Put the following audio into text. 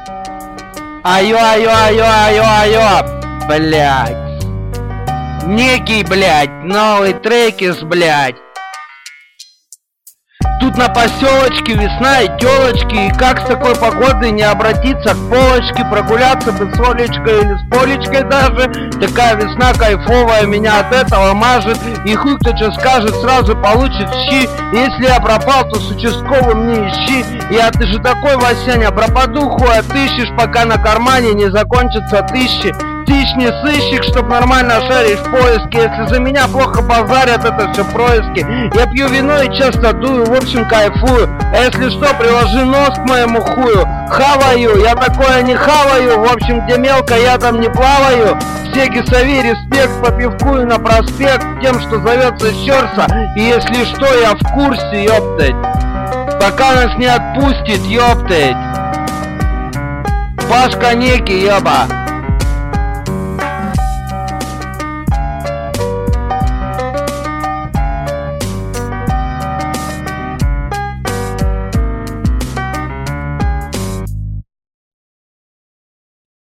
Айо, блядь. Некий, блядь, новый трекис, блядь. Тут на поселочке весна и тёлочки. И как с такой погодой не обратиться к полочке? Прогуляться бы с Олечкой или с Полечкой даже. Такая весна кайфовая, меня от этого мажет. И хуй кто что скажет, сразу получит щи. Если я пропал, то с участковым не ищи. Ты же такой, Васяня, пропаду, хуй отыщешь, пока на кармане не закончатся тысячи. Тысяч не сыщик, чтоб нормально шарить в поиске. Если за меня плохо базарят, это все происки. Я пью вино и часто дую, в общем кайфую. А если что, приложи нос к моему хую. Хаваю, я такое не хаваю. В общем, где мелко, я там не плаваю. Все гисави, респект по пивку и на проспект тем, что зовется Щерса. И если что, я в курсе, ёптать. Пока нас не отпустит, ёптать. Пашка некий, ёба.